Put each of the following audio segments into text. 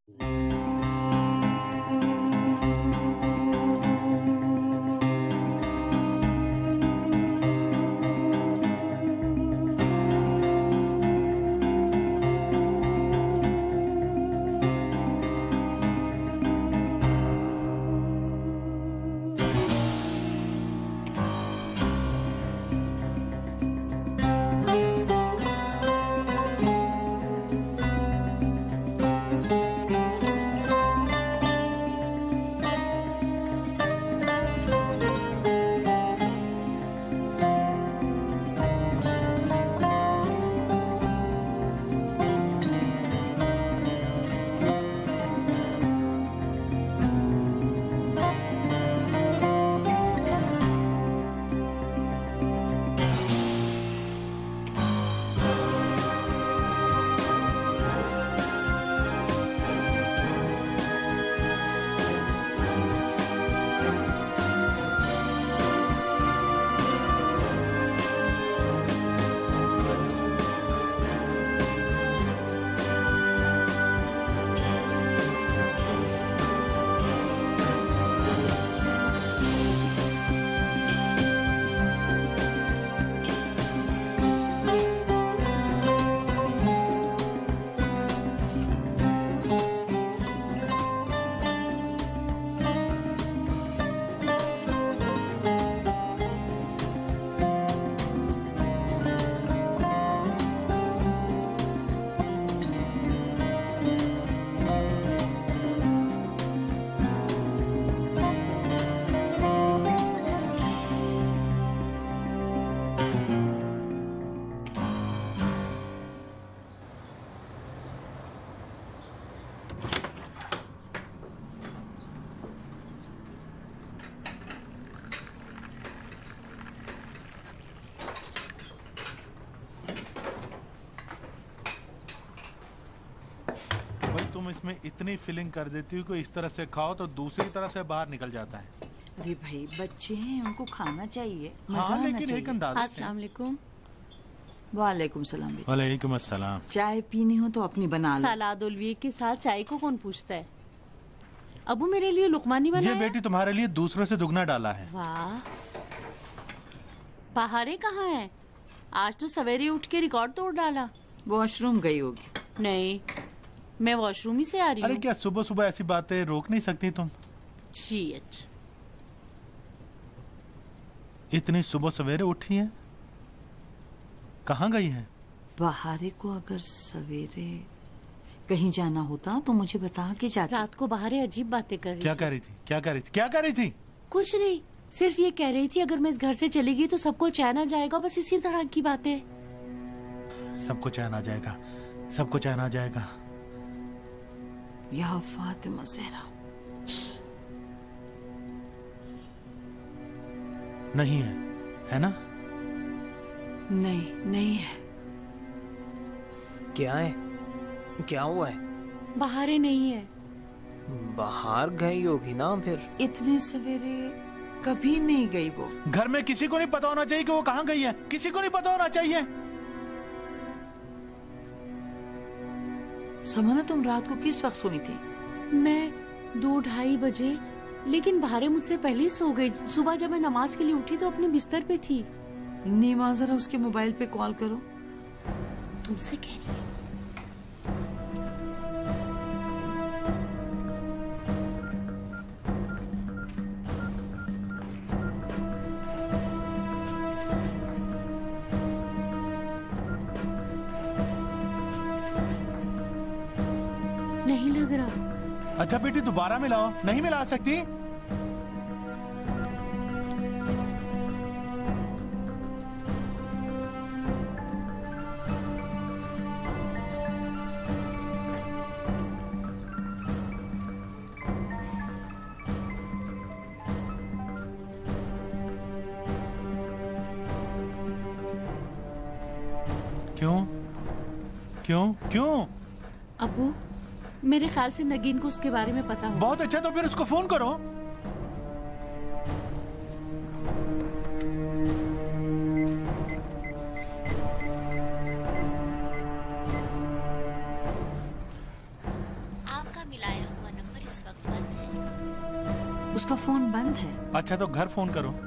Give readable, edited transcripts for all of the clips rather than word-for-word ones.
तुम इसमें इतनी फीलिंग कर देती हो कि इस तरफ से खाओ तो दूसरी तरफ से बाहर निकल जाता है। अरे भाई बच्चे हैं, उनको खाना चाहिए, मजा हाँ, लेकिन एक अंदाज़े से। अस्सलाम वालेकुम। वालेकुम सलाम बेटा। वालेकुम अस्सलाम। चाय पीनी हो तो अपनी बना लो। सलाद उलवी के साथ चाय को कौन पूछता है? अबू मेरे लिए लुकमानी बनाया। ये बेटी तुम्हारे लिए दूसरों से दुगना डाला है। वाह, बहारे कहाँ है? आज तो सवेरे उठ के रिकॉर्ड तोड़ डाला। वॉशरूम गई होगी। नहीं, मैं वॉशरूम ही से आ रही हूँ। अरे क्या सुबह सुबह ऐसी बातें रोक नहीं सकती तुम? जी अच्छा। इतनी सुबह सवेरे उठी है, कहाँ गई है? बहारे को अगर सवेरे कहीं जाना होता तो मुझे बता के जाती। रात को बहारे अजीब बातें कर रही क्या कह रही थी? क्या कह रही थी? क्या कह रही थी? कुछ नहीं, सिर्फ ये कह रही थी अगर मैं इस घर से चली गई तो सबको चैन आ जाएगा, बस इसी तरह की बातें। सबको चैन आ जाएगा, सबको चैन आ जाएगा। या फातिमा ज़हरा। नहीं है, है ना? नहीं, नहीं है। क्या है? क्या हुआ है? बहारे नहीं है। बाहर गई होगी ना फिर। इतने सवेरे कभी नहीं गई वो। घर में किसी को नहीं पता होना चाहिए कि वो कहाँ गई है, किसी को नहीं पता होना चाहिए। समाना, तुम रात को किस वक्त सोई थी? मैं 2-2:30 बजे, लेकिन बहारे मुझसे पहले ही सो गई। सुबह जब मैं नमाज के लिए उठी तो अपने बिस्तर पे थी। नीमा जरा उसके मोबाइल पे कॉल करो। तुमसे कह रही हूँ। नहीं लग रहा। अच्छा बेटी दोबारा मिलाओ। नहीं मिला सकती? क्यों? क्यों? क्यों? अबू, मेरे ख्याल से नगीन को उसके बारे में पता हो। बहुत अच्छा, तो फिर उसको फोन करो। आपका उसका फोन बंद है। अच्छा तो घर फोन करो।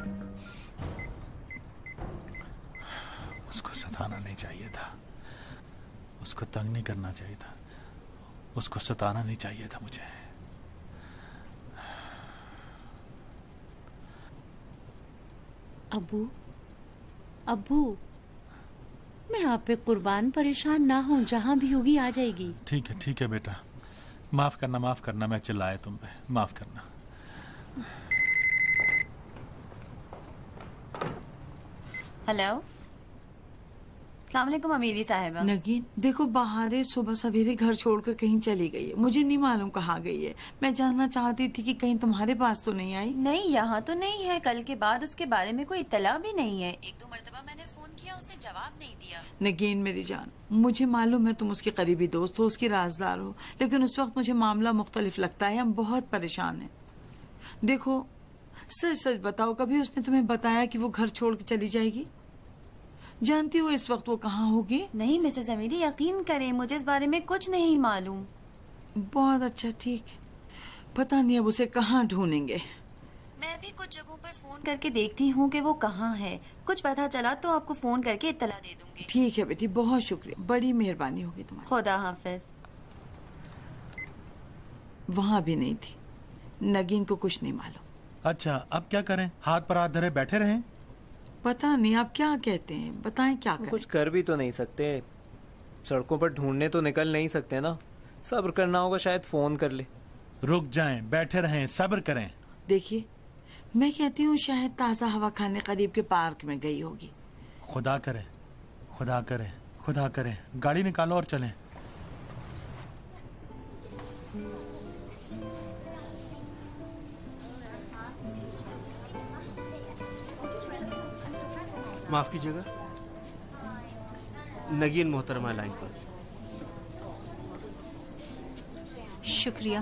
उसको सताना नहीं चाहिए था, उसको तंग नहीं करना चाहिए था, उसको सताना नहीं चाहिए था मुझे। अब्बू, अब्बू, मैं आप पे कुर्बान, परेशान ना हूँ, जहाँ भी होगी आ जाएगी। ठीक है बेटा, माफ करना मैं चिल्लाया तुम पे, माफ करना। हेलो, अस्सलाम वालेकुम अमीरी साहिबा। नगीन देखो, बहारे सुबह सवेरे घर छोड़कर कहीं चली गई है, मुझे नहीं मालूम कहाँ गई है। मैं जानना चाहती थी कि कहीं तुम्हारे पास तो नहीं आई। नहीं, यहाँ तो नहीं है। कल के बाद उसके बारे में कोई इत्तला भी नहीं है। एक दो मर्तबा मैंने फोन किया, उसने जवाब नहीं दिया। नगीन मेरी जान, मुझे मालूम है तुम उसकी करीबी दोस्त हो, उसकी राजदार हो, लेकिन उस वक्त मुझे मामला मुख्तलिफ लगता है। हम बहुत परेशान हैं। देखो सच सच बताओ, कभी उसने तुम्हें बताया कि वो घर छोड़ के चली जाएगी? जानती हो इस वक्त वो कहाँ होगी? नहीं मिसेस अमीरी, यकीन करें, मुझे इस बारे में कुछ नहीं मालूम। बहुत अच्छा, ठीक है। पता नहीं अब उसे कहाँ ढूंढेंगे। मैं भी कुछ जगहों पर फोन करके देखती हूँ कि वो कहाँ है। कुछ पता चला तो आपको फोन करके इत्तला दे दूंगी। ठीक है बेटी, बहुत शुक्रिया, बड़ी मेहरबानी होगी तुम्हारी। खुदा हाफिज। वहाँ भी नहीं थी। नगीन को कुछ नहीं मालूम। अच्छा अब क्या करें? हाथ पर हाथ धरे बैठे रहें? पता नहीं आप क्या कहते हैं, बताएं क्या करें। कुछ कर भी तो नहीं सकते, सड़कों पर ढूंढने तो निकल नहीं सकते ना। सब्र करना होगा, शायद फोन कर ले। रुक जाएं, बैठे रहें, सब्र करें। देखिए मैं कहती हूँ शायद ताज़ा हवा खाने करीब के पार्क में गई होगी। खुदा करे, खुदा करे, खुदा करे। गाड़ी निकालो और चलें। माफ कीजिएगा, नगीन मोहतरमा लाइन पर। शुक्रिया।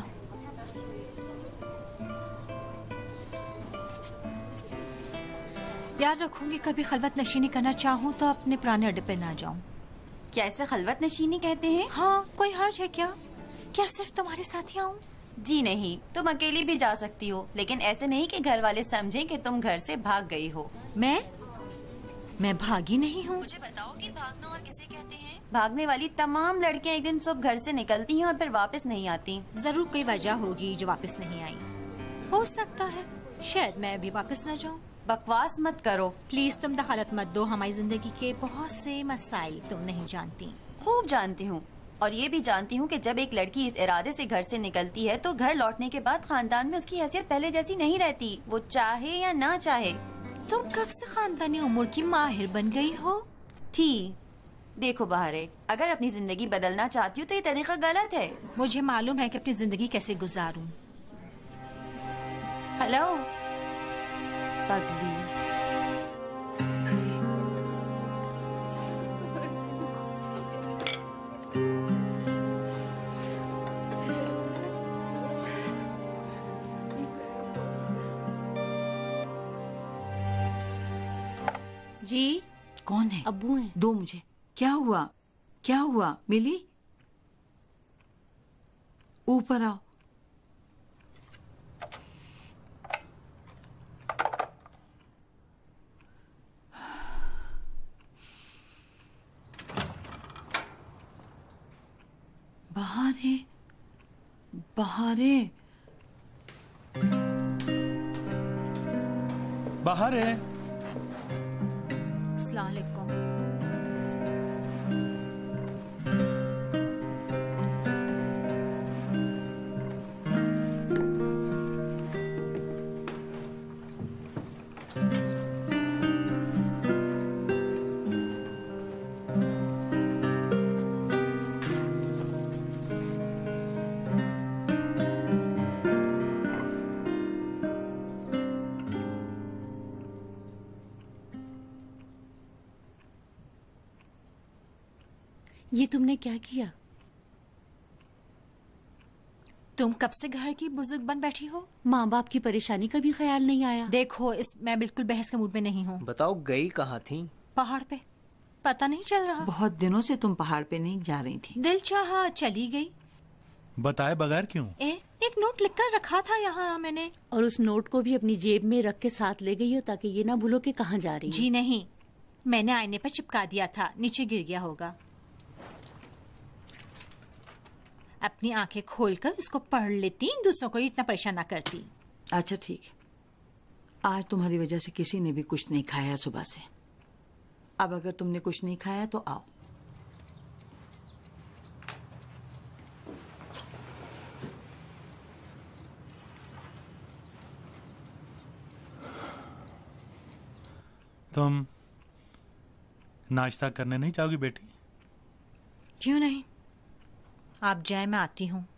याद रखूंगी कभी खलवत नशीनी करना चाहूँ तो अपने पुराने अड्डे पे ना जाऊँ। क्या इसे खलवत नशीनी कहते हैं? हाँ, कोई हर्ज है क्या? क्या सिर्फ तुम्हारे साथ ही आऊँ? जी नहीं, तुम अकेली भी जा सकती हो, लेकिन ऐसे नहीं कि घर वाले समझें कि तुम घर से भाग गई हो। मैं भागी नहीं हूँ। मुझे बताओ कि भागना और किसे कहते हैं? भागने वाली तमाम लड़कियां एक दिन सुबह घर से निकलती हैं और फिर वापस नहीं आती। जरूर कोई वजह होगी जो वापस नहीं आई। हो सकता है शायद मैं भी वापस न जाऊँ। बकवास मत करो प्लीज, तुम दखलत मत दो। हमारी जिंदगी के बहुत से मसाइल तुम नहीं जानती। खूब जानती हूँ, और ये भी जानती हूँ कि जब एक लड़की इस इरादे से घर से निकलती है तो घर लौटने के बाद खानदान में उसकी हैसियत पहले जैसी नहीं रहती, वो चाहे या ना चाहे। तुम कब से खानदानी उम्र की माहिर बन गई हो? थी। देखो बहारे, अगर अपनी जिंदगी बदलना चाहती हो तो ये तरीका गलत है। मुझे मालूम है कि अपनी जिंदगी कैसे गुजारूं। हेलो पगली। जी कौन है? अब्बू हैं। दो मुझे। क्या हुआ? क्या हुआ? मिली? ऊपर आओ। बहारे, बहारे, बाहर है। अस्सलाम वालेकुम। ये तुमने क्या किया? तुम कब से घर की बुजुर्ग बन बैठी हो? माँ बाप की परेशानी का भी ख्याल नहीं आया? देखो मैं बिल्कुल बहस के मूड में नहीं हूँ। बताओ गई कहाँ थी? पहाड़ पे। पता नहीं चल रहा। बहुत दिनों से तुम पहाड़ पे नहीं जा रही थी। दिल चाहा चली गई। बताए बगैर क्यों? एक नोट लिखकर रखा था यहाँ मैंने। और उस नोट को भी अपनी जेब में रख के साथ ले गई हो ताकि ये ना भूलो कि कहाँ जा रही हो। जी नहीं, मैंने आईने पर चिपका दिया था, नीचे गिर गया होगा। अपनी आंखें खोलकर इसको पढ़ लेती, दूसरों को इतना परेशान ना करती। अच्छा ठीक है, आज तुम्हारी वजह से किसी ने भी कुछ नहीं खाया सुबह से। अब अगर तुमने कुछ नहीं खाया तो आओ। तुम नाश्ता करने नहीं जाओगी बेटी? क्यों नहीं, आप जाए, मैं आती हूँ।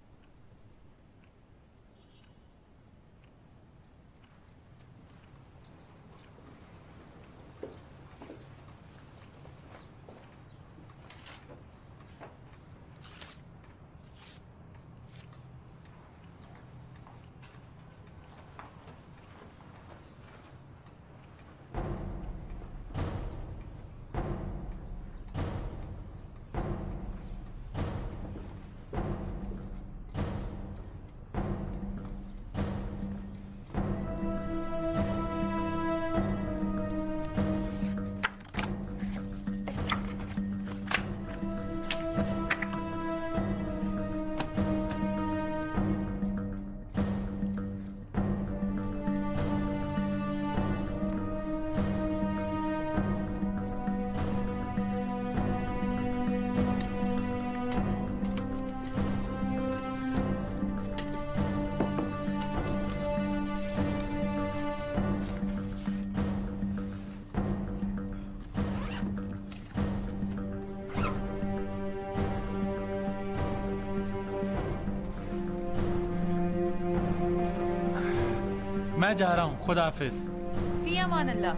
मैं जा रहा हूँ, खुदा हाफिज। फी अमान अल्लाह।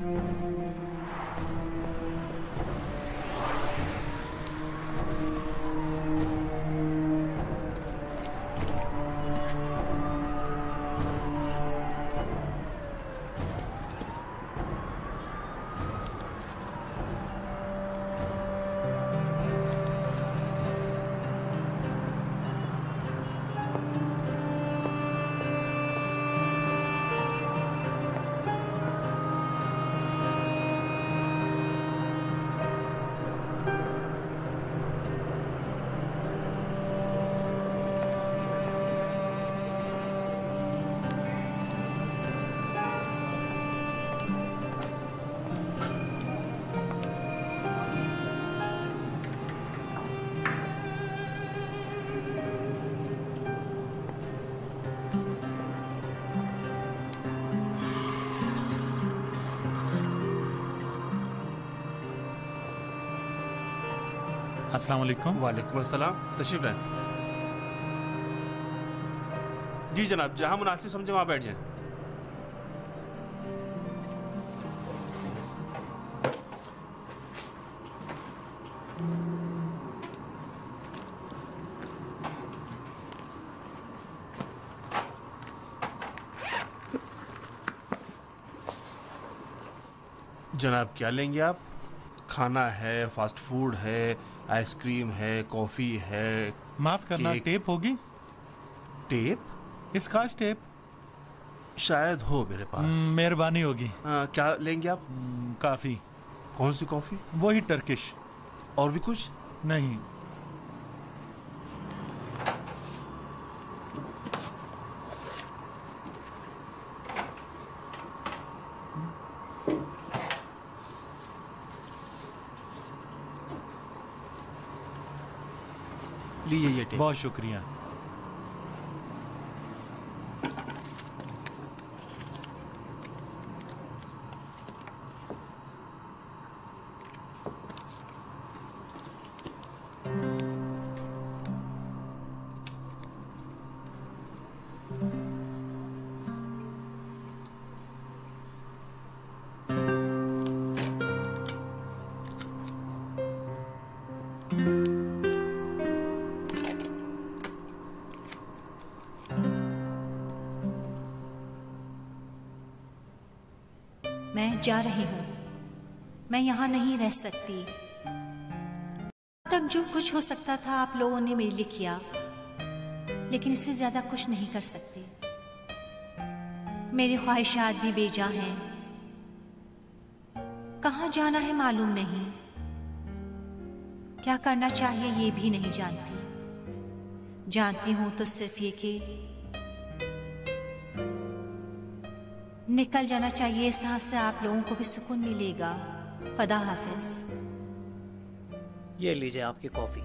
अस्सलाम वालेकुम। वालेकुम अस्सलाम, तशरीफ लाएं। जी जनाब, जहां मुनासिब समझे वहां बैठ जाएं। जनाब क्या लेंगे आप? खाना है, फास्ट फूड है, आइसक्रीम है, कॉफी है। माफ करना, टेप होगी? टेप? स्कॉच टेप शायद हो मेरे पास। मेहरबानी होगी। क्या लेंगे आप? काफी। कौन सी कॉफी? वही टर्किश। और भी कुछ? नहीं। लीजिए ये टेप। बहुत शुक्रिया। मैं जा रही हूँ, मैं यहाँ नहीं रह सकती। तक जो कुछ हो सकता था आप लोगों ने मेरे लिए किया। लेकिन इससे ज्यादा कुछ नहीं कर सकते। मेरी ख्वाहिशात भी बेजा हैं। कहाँ जाना है मालूम नहीं, क्या करना चाहिए ये भी नहीं जानती। जानती हूं तो सिर्फ ये कि निकल जाना चाहिए। इस तरह से आप लोगों को भी सुकून मिलेगा। खुदा हाफिज। ये लीजिए आपकी कॉफी।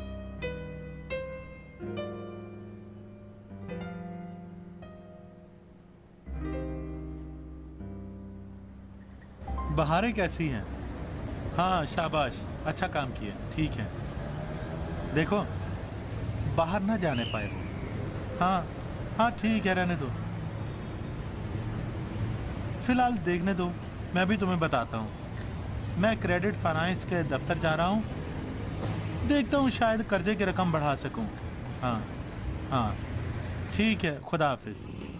बहारें कैसी हैं? हाँ शाबाश, अच्छा काम किया। ठीक है, देखो बाहर ना जाने पाए वो। हाँ हाँ ठीक है, रहने दो, फिलहाल देखने दो। मैं भी तुम्हें बताता हूँ, मैं क्रेडिट फाइनेंस के दफ्तर जा रहा हूँ, देखता हूँ शायद कर्जे की रकम बढ़ा सकूँ। हाँ हाँ ठीक है, खुदा हाफिज।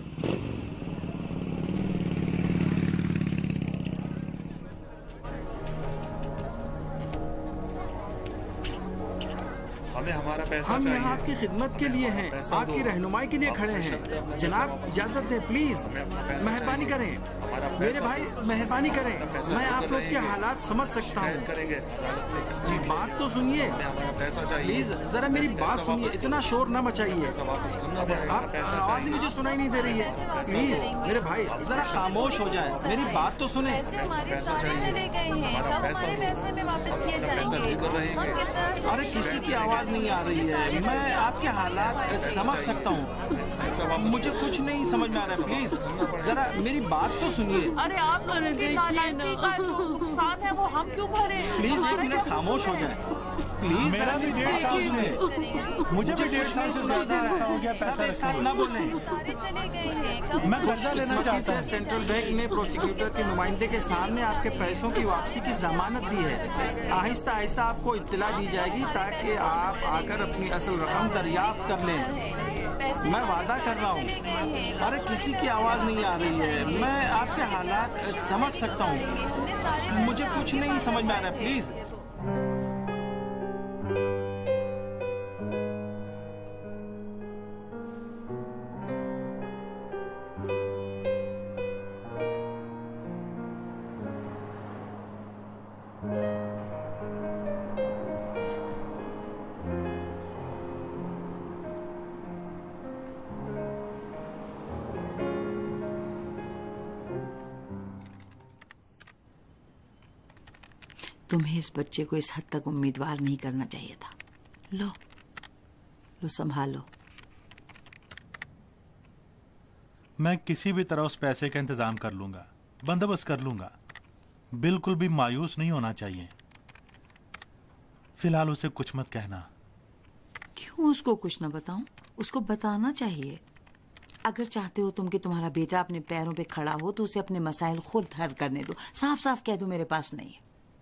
हम यहाँ आपकी खिदमत के लिए हैं, आपकी रहनुमाई के लिए खड़े हैं। जनाब इजाजत दें प्लीज, मेहरबानी करें मेरे भाई, मेहरबानी करें। मैं आप लोग के हालात समझ सकता हूँ, बात तो सुनिए प्लीज, जरा मेरी बात सुनिए, इतना शोर ना मचाइए। आप आवाज मुझे सुनाई नहीं दे रही है। प्लीज मेरे भाई जरा खामोश हो जाए, मेरी बात तो सुने। अरे किसी की आवाज नहीं आ रही है, मैं आपके हालात समझ सकता हूँ, मुझे कुछ नहीं समझ में आ रहा है। प्लीज जरा मेरी बात तो सुनिए। अरे आप लोगों की नालायकी का जो नुकसान है वो हम क्यों भरे? प्लीज एक मिनट खामोश हो जाए प्लीज। मेरा भी 1.5 साल से, मुझे भी 1.5 साल से ज्यादा ऐसा हो गया। पैसा एक साथ ना बोलें। मैं कर्जा लेना चाहता हूँ। सेंट्रल बैंक ने प्रोसिक्यूटर के नुमाइंदे के सामने आपके पैसों की वापसी की जमानत दी है। आहिस्ता आहिस्ता आपको इत्तला दी जाएगी ताकि आप आकर अपनी असल रकम दरियाफ्त कर लें। मैं वादा कर रहा हूँ। अरे किसी की आवाज नहीं आ रही है, मैं आपके हालात समझ सकता हूँ, मुझे कुछ नहीं समझ में आ रहा है। प्लीज तुम्हें इस बच्चे को इस हद तक उम्मीदवार नहीं करना चाहिए था। लो लो संभालो। मैं किसी भी तरह उस पैसे का इंतजाम कर लूंगा, बंदोबस्त कर लूंगा। बिल्कुल भी मायूस नहीं होना चाहिए। फिलहाल उसे कुछ मत कहना। क्यों उसको कुछ ना बताऊं? उसको बताना चाहिए। अगर चाहते हो तुम कि तुम्हारा बेटा अपने पैरों पे खड़ा हो तो उसे अपने मसाइल खुद हल करने दो। साफ साफ कह दो मेरे पास नहीं है।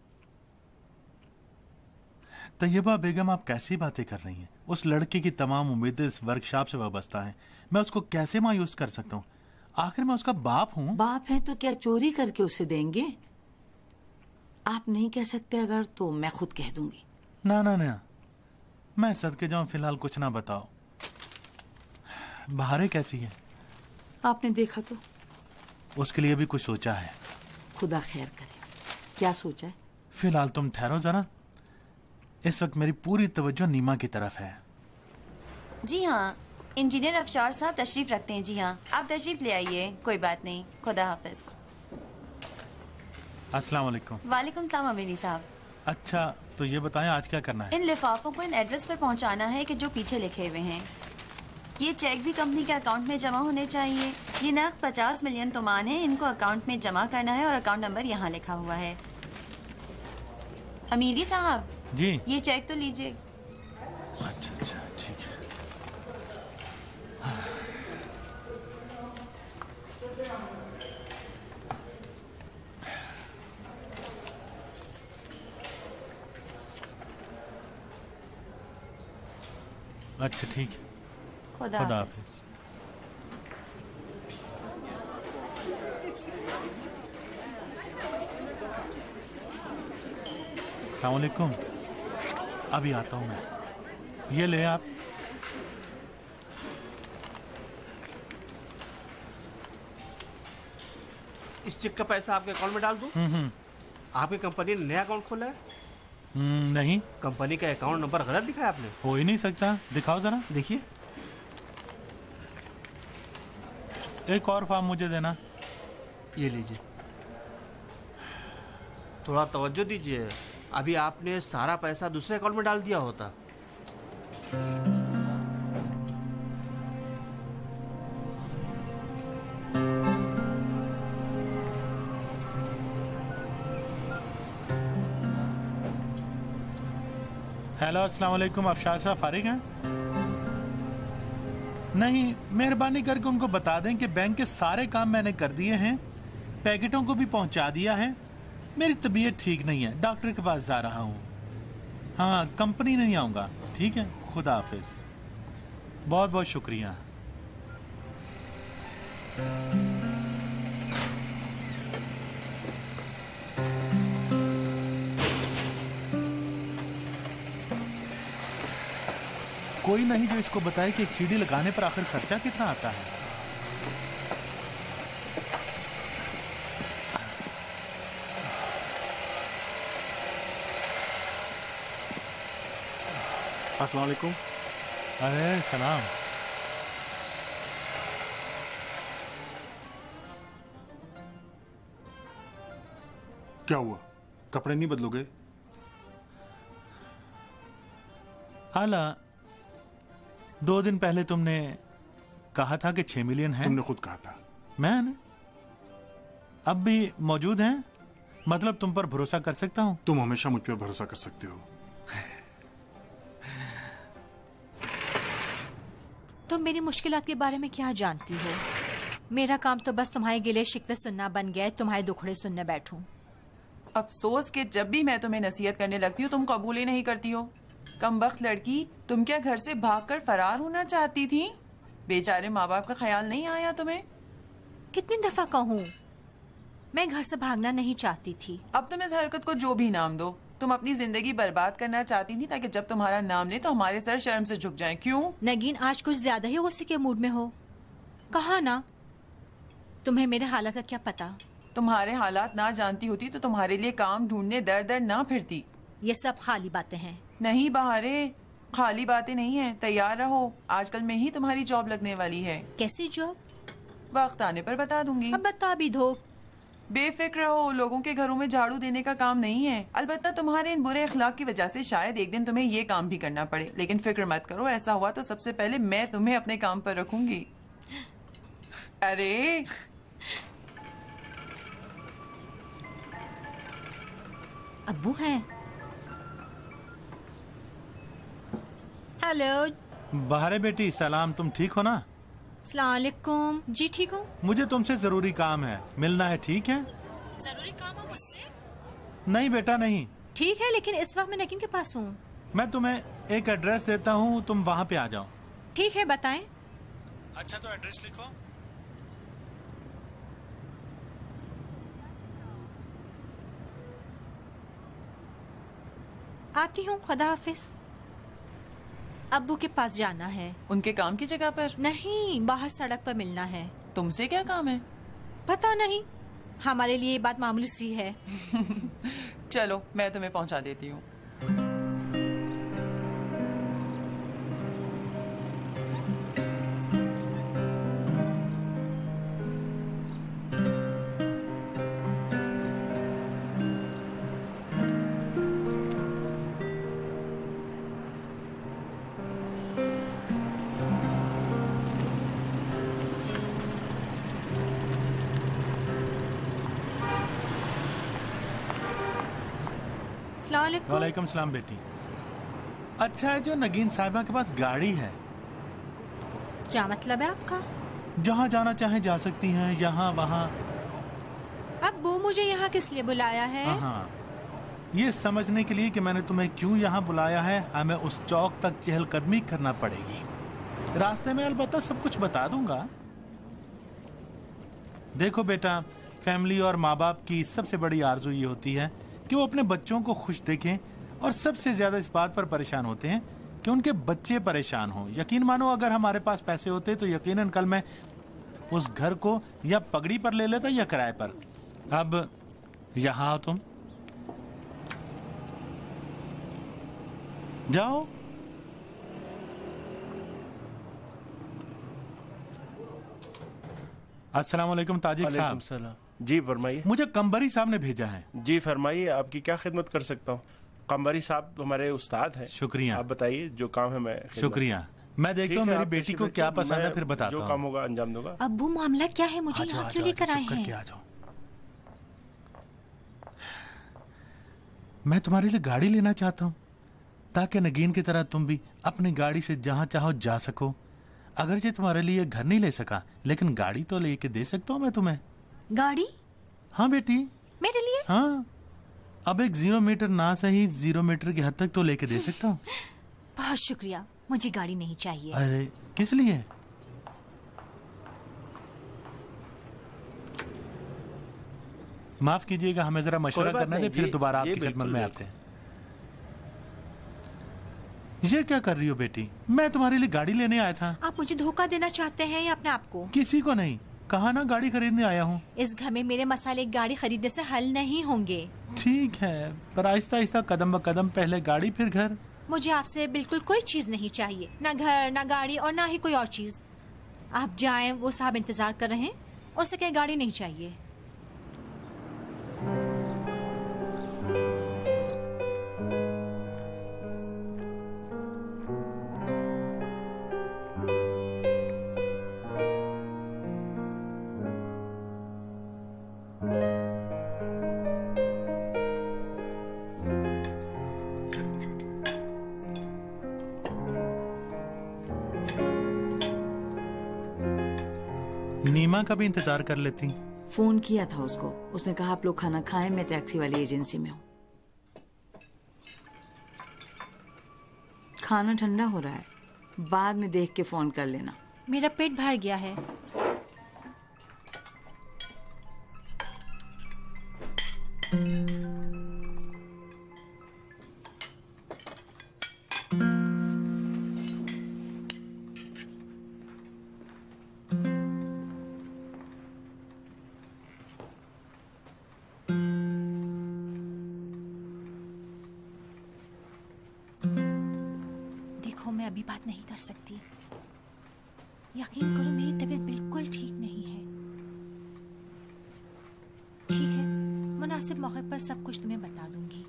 तैयबा बेगम, आप कैसी बातें कर रही हैं? उस लड़के की तमाम उम्मीदें इस वर्कशॉप से वाबस्ता हैं। मैं उसको कैसे मायूस कर सकता हूँ? आखिर मैं उसका बाप हूँ। बाप है तो क्या चोरी करके उसे देंगे? आप नहीं कह सकते अगर, तो मैं खुद कह दूंगी। ना ना ना, मैं सदके जाऊं, फिलहाल कुछ ना बताओ। बहारें कैसी है? आपने देखा तो? उसके लिए भी कुछ सोचा है? खुदा खैर करे। क्या सोचा है? फिलहाल तुम ठहरो जरा, इस वक्त मेरी पूरी तवज्जो नीमा की तरफ है। जी हाँ, इंजीनियर अफशार साहब तशरीफ रखते हैं। जी हाँ, आप तशरीफ ले आइए, कोई बात नहीं। खुदा हाफिज। अस्सलाम वालेकुम। वालेकुम सलाम अमीरी साहब। अच्छा, तो ये बताएं आज क्या करना है? इन लिफाफों को इन एड्रेस पर पहुंचाना है कि जो पीछे लिखे हुए हैं। ये चेक भी कंपनी के अकाउंट में जमा होने चाहिए। ये नकद 50 मिलियन तोमान है, इनको अकाउंट में जमा करना है और अकाउंट नंबर यहाँ लिखा हुआ है। अमीरी साहब जी, ये चेक तो लीजिए। अच्छा अच्छा ठीक है। अच्छा ठीक है, खुदा खुदा हाफिज। हाफिज। अस्सलाम वालेकुम। अभी आता हूँ मैं। ये ले आप। इस चेक का पैसा आपके अकाउंट में डाल दूं? आपकी कंपनी ने नया अकाउंट खोला है? नहीं। कंपनी का अकाउंट नंबर गलत लिखा है आपने? हो ही नहीं सकता। दिखाओ जरा। देखिए। एक और फॉर्म मुझे देना। ये लीजिए। थोड़ा तवज्जो दीजिए, अभी आपने सारा पैसा दूसरे अकाउंट में डाल दिया होता। हेलो, अस्सलाम वालेकुम। अफशार साहब फारिग हैं? नहीं, मेहरबानी करके उनको बता दें कि बैंक के सारे काम मैंने कर दिए हैं, पैकेटों को भी पहुंचा दिया है। मेरी तबीयत ठीक नहीं है, डॉक्टर के पास जा रहा हूँ। हाँ, कंपनी नहीं आऊँगा। ठीक है, खुदा हाफिज। बहुत बहुत शुक्रिया। कोई नहीं जो इसको बताए कि एक सीडी लगाने पर आखिर खर्चा कितना आता है। अस्सलाम वालेकुम। अरे सलाम। क्या हुआ, कपड़े नहीं बदलोगे? हाला, 2 दिन पहले तुमने कहा था कि 6 मिलियन है। तुमने खुद कहा था। मैंने अब भी मौजूद हैं? मतलब तुम पर भरोसा कर सकता हूँ? तुम हमेशा मुझ पर भरोसा कर सकते हो। तुम मेरी मुश्किलात के बारे में क्या जानती हो? मेरा काम तो बस तुम्हारे गिले शिकवे सुनना बन गया है, तुम्हारे दुखड़े सुनने बैठूं। अफसोस कि जब भी मैं तुम्हें नसीहत करने लगती हूँ तुम कबूल ही नहीं करती हो। कमबख्त लड़की, तुम क्या घर से भागकर फरार होना चाहती थी? बेचारे माँ बाप का ख्याल नहीं आया तुम्हें? कितनी दफा कहूँ, मैं घर से भागना नहीं चाहती थी। अब तुम इस हरकत को जो भी नाम दो, तुम अपनी जिंदगी बर्बाद करना चाहती थी ताकि जब तुम्हारा नाम ले तो हमारे सर शर्म से झुक जाएं। क्यों? नगीन, आज कुछ ज्यादा ही गुस्से के मूड में हो। कहा ना, तुम्हें मेरे हालत का क्या पता? तुम्हारे हालात ना जानती होती तो तुम्हारे लिए काम ढूंढने दर दर ना फिरती। ये सब खाली बातें हैं। नहीं बहारे, खाली बातें नहीं है। तैयार रहो, आजकल में ही तुम्हारी जॉब लगने वाली है। कैसी जॉब? वक्त आने पर बता दूंगी। अब बता भी दो। बेफिक्र रहो, लोगों के घरों में झाड़ू देने का काम नहीं है। अलबत्ता तुम्हारे इन बुरे अखलाक की वजह से शायद एक दिन तुम्हें ये काम भी करना पड़े, लेकिन फिक्र मत करो, ऐसा हुआ तो सबसे पहले मैं तुम्हें अपने काम पर रखूंगी। अरे अब्बू हैं। हेलो। बाहर है बेटी। सलाम, तुम ठीक हो ना? अस्सलाम वालेकुम। जी ठीक हूँ। मुझे तुमसे जरूरी काम है, मिलना है। ठीक है? जरूरी काम है मुझसे? नहीं बेटा नहीं। ठीक है, लेकिन इस वक्त मैं नगीन के पास हूँ। मैं तुम्हें एक एड्रेस देता हूँ, तुम वहाँ पे आ जाओ। ठीक है, बताएं। अच्छा तो एड्रेस लिखो। आती हूँ, खुदा हाफिज। अब्बू के पास जाना है। उनके काम की जगह पर? नहीं, बाहर सड़क पर मिलना है। तुमसे क्या काम है? पता नहीं, हमारे लिए ये बात मामूली सी है। चलो मैं तुम्हें पहुंचा देती हूँ। वालेकुम सलाम बेटी। अच्छा है जो नगीन साहिबा के पास गाड़ी है। क्या मतलब है आपका? जहाँ जाना चाहे जा सकती हैं, यहाँ वहाँ। अब्बू मुझे यहाँ किस लिए बुलाया है? हाँ, ये समझने के लिए कि मैंने तुम्हें क्यों यहाँ बुलाया है। हमें उस चौक तक चहलकदमी करना पड़ेगी। रास्ते में अलबत्ता सब कुछ बता दूंगा। देखो बेटा, फैमिली और माँ बाप की सबसे बड़ी आरज़ू ये होती है कि वो अपने बच्चों को खुश देखें, और सबसे ज्यादा इस बात पर परेशान होते हैं कि उनके बच्चे परेशान हों। यकीन मानो, अगर हमारे पास पैसे होते तो यकीनन कल मैं उस घर को या पगड़ी पर ले लेता या किराए पर। अब यहाँ आओ तुम, जाओ। अस्सलाम वालेकुम ताजिक साहब। वालेकुम सलाम। जी फरमाइए। मुझे कंबरी साहब ने भेजा है। जी फरमाइए, आपकी क्या खिदमत कर सकता हूँ? कंबरी साहब हमारे उस्ताद हैं। शुक्रिया। आप बताइए जो काम है मैं शुक्रिया। मैं देखता हूँ मेरी बेटी को क्या पसंद है, फिर बताता हूँ। जो काम होगा अंजाम दूंगा। अब्बू मामला क्या है? मुझे यहाँ क्यों लेकर आए हैं? आ जाओ। मैं तुम्हारे लिए गाड़ी लेना चाहता हूँ ताकि नगीन की तरह तुम भी अपनी गाड़ी से जहाँ चाहो जा सको। अगरचे तुम्हारे लिए घर नहीं ले सका, लेकिन गाड़ी तो लेके दे सकता हूँ मैं तुम्हें। गाड़ी? हाँ बेटी। मेरे लिए? हाँ, अब एक 0 मीटर ना सही 0 मीटर की हद तक तो लेके दे सकता हूँ। बहुत शुक्रिया, मुझे गाड़ी नहीं चाहिए। अरे किस लिए? माफ कीजिएगा, हमें जरा मशवरा करना दे, फिर दोबारा आपकी खिदमत में आते हैं। ये क्या कर रही हो बेटी? मैं तुम्हारे लिए गाड़ी लेने आया था। आप मुझे धोखा देना चाहते हैं या अपने आप को? किसी को नहीं, कहा ना गाड़ी खरीदने आया हूँ। इस घर में मेरे मसाले गाड़ी खरीदने से हल नहीं होंगे। ठीक है, पर आहिस्ता आहिस्ता कदम ब कदम, पहले गाड़ी फिर घर। मुझे आपसे बिल्कुल कोई चीज नहीं चाहिए, ना घर ना गाड़ी और ना ही कोई और चीज। आप जाएं, वो साहब इंतजार कर रहे हैं, और उसे क्या गाड़ी नहीं चाहिए। नीमा का भी इंतजार कर लेती। फोन किया था उसको, उसने कहा आप लोग खाना खाएं, मैं टैक्सी वाली एजेंसी में हूँ। खाना ठंडा हो रहा है, बाद में देख के फोन कर लेना। मेरा पेट भर गया है। देखो, मैं अभी बात नहीं कर सकती। यकीन करो, मेरी तबीयत बिल्कुल ठीक नहीं है। ठीक है, मुनासिब मौके पर सब कुछ तुम्हें बता दूंगी।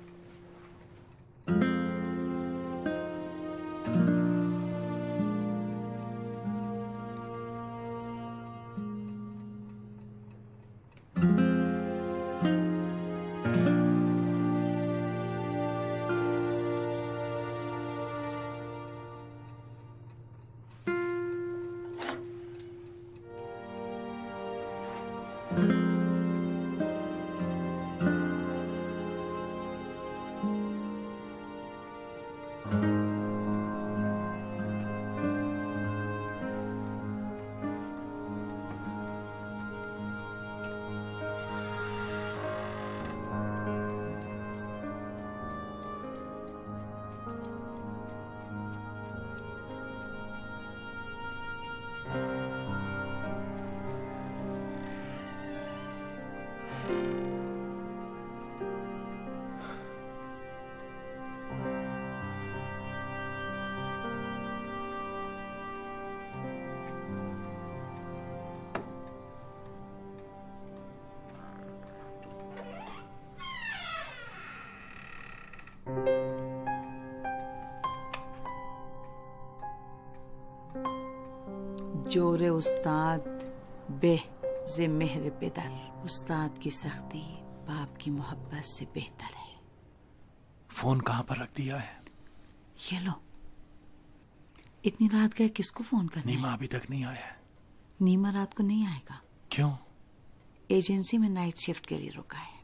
जोरे उस्ताद बेज़े मेहर पेदर, उस्ताद की सख्ती बाप की मोहब्बत से बेहतर है। फोन कहाँ पर रख दिया है? ये लो। इतनी रात गए, किसको फोन करना? नीमा अभी तक नहीं आया है। नीमा रात को नहीं आएगा। क्यों? एजेंसी में नाइट शिफ्ट के लिए रुका है।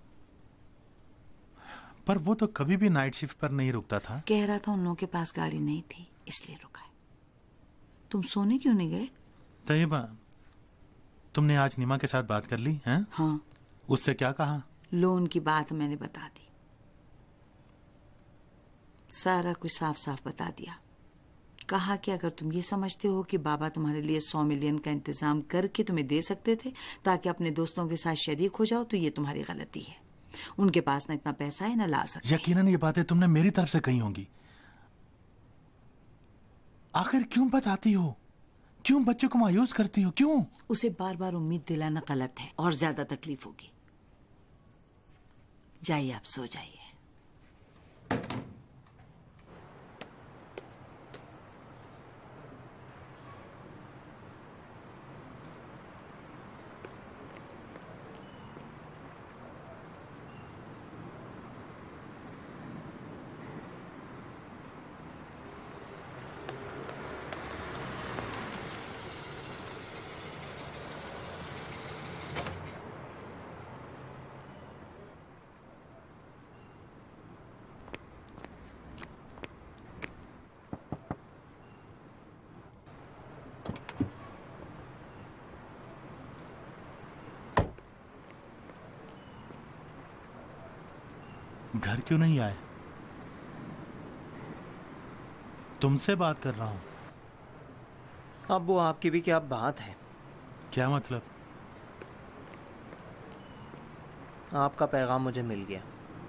पर वो तो कभी भी नाइट शिफ्ट पर नहीं रुकता था। कह रहा था उन लोगों के पास गाड़ी नहीं थी, इसलिए रुका है। तुम सोने क्यों नहीं गए? तैयबा, तुमने आज नीमा के साथ बात कर ली हैं? हाँ। उससे क्या कहा? लोन की बात मैंने बता दी, सारा कुछ साफ साफ बता दिया। कहा कि अगर तुम ये समझते हो कि बाबा तुम्हारे लिए 100 मिलियन का इंतजाम करके तुम्हें दे सकते थे ताकि अपने दोस्तों के साथ शरीक हो जाओ, तो ये तुम्हारी गलती है। उनके पास न इतना पैसा है न ला सकते। यकीनन ये बातें तुमने मेरी तरफ से कही होंगी। आखिर क्यों बताती हो? क्यों बच्चे को मायूस करती हो? क्यों? उसे बार बार उम्मीद दिलाना गलत है और ज्यादा तकलीफ होगी। जाइए, आप सो जाइए। घर क्यों नहीं आए? तुमसे बात कर रहा हूं। अब वो आपकी भी क्या बात है? क्या मतलब? आपका पैगाम मुझे मिल गया।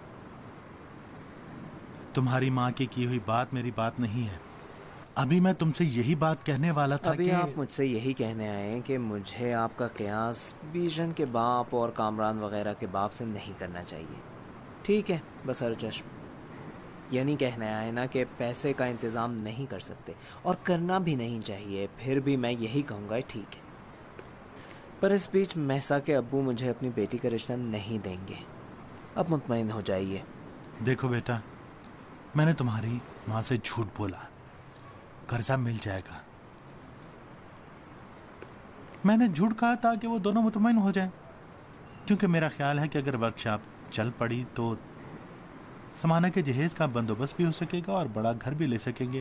तुम्हारी माँ की हुई बात मेरी बात नहीं है। अभी मैं तुमसे यही बात कहने वाला था अभी कि आप मुझसे यही कहने आए हैं कि मुझे आपका कयास बीजन के बाप और कामरान वगैरह के बाप से नहीं करना चाहिए। ठीक है, बस हरचश्म ये नहीं कहने आए ना कि पैसे का इंतज़ाम नहीं कर सकते और करना भी नहीं चाहिए। फिर भी मैं यही कहूँगा ठीक है, पर इस बीच महसा के अब्बू मुझे अपनी बेटी का रिश्ता नहीं देंगे। अब मुतमईन हो जाइए। देखो बेटा, मैंने तुम्हारी माँ से झूठ बोला, कर्जा मिल जाएगा। मैंने झूठ कहा था कि वो दोनों मुतमईन हो जाएं, क्योंकि मेरा ख्याल है कि अगर वर्कशॉप चल पड़ी तो सामान के जहेज का बंदोबस्त भी हो सकेगा और बड़ा घर भी ले सकेंगे।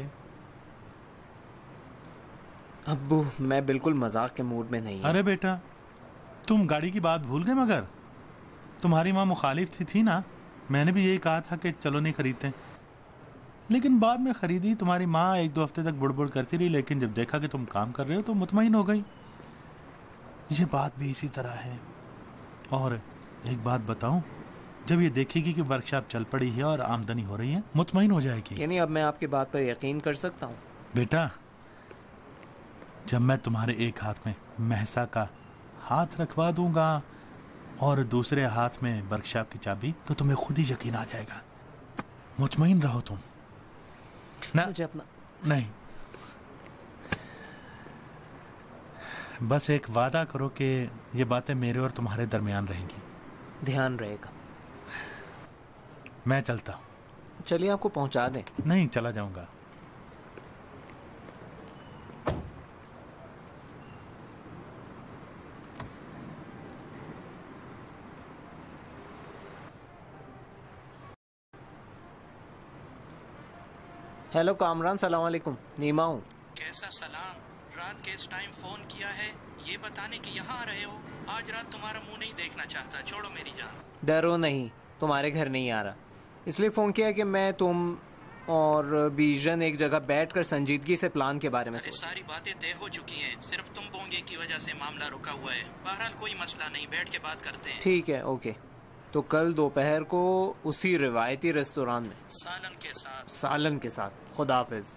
अब्बू, मैं बिल्कुल मजाक के मूड में नहीं हूं। अरे बेटा, तुम गाड़ी की बात भूल गए? मगर तुम्हारी माँ मुखालिफ थी ना। मैंने भी यही कहा था कि चलो नहीं खरीदते, लेकिन बाद में खरीदी। तुम्हारी माँ 1-2 हफ्ते तक बुड़बुड़ करती रही, लेकिन जब देखा कि तुम काम कर रहे हो तो मुतमईन हो गई। ये बात भी इसी तरह है। और एक बात बताऊं, जब ये देखेगी कि वर्कशॉप चल पड़ी है और आमदनी हो रही है, मुतमईन हो जाएगी। यानी अब मैं आपकी बात पर यकीन कर सकता हूँ? बेटा, जब मैं तुम्हारे एक हाथ में महसा का हाथ रखवा दूंगा और दूसरे हाथ में वर्कशॉप की चाबी, तो तुम्हें खुद ही यकीन आ जाएगा। मुतमईन रहो तुम ना। मुझे अपना नहीं, बस एक वादा करो कि ये बातें मेरे और तुम्हारे दरमियान रहेंगी। ध्यान रहेगा। मैं चलता हूँ। चलिए, आपको पहुंचा दें? नहीं, चला जाऊंगा। हेलो कामरान, सलाम वालेकुम। नीमा हूँ। कैसा सलाम? रात के इस टाइम फोन किया है ये बताने कि यहाँ आ रहे हो? आज रात तुम्हारा मुंह नहीं देखना चाहता। छोड़ो मेरी जान। डरो नहीं, तुम्हारे घर नहीं आ रहा। इसलिए फ़ोन किया कि मैं, तुम और बीजन एक जगह बैठकर संजीदगी से प्लान के बारे में सोचें। सारी बातें तय हो चुकी हैं, सिर्फ तुम बोंगे की वजह से मामला रुका हुआ है। बहरहाल कोई मसला नहीं, बैठ के बात करते हैं। ठीक है, ओके। तो कल दोपहर को उसी रिवायती रेस्तोरां में सालन के साथ। सालन के साथ। खुदा हाफिज।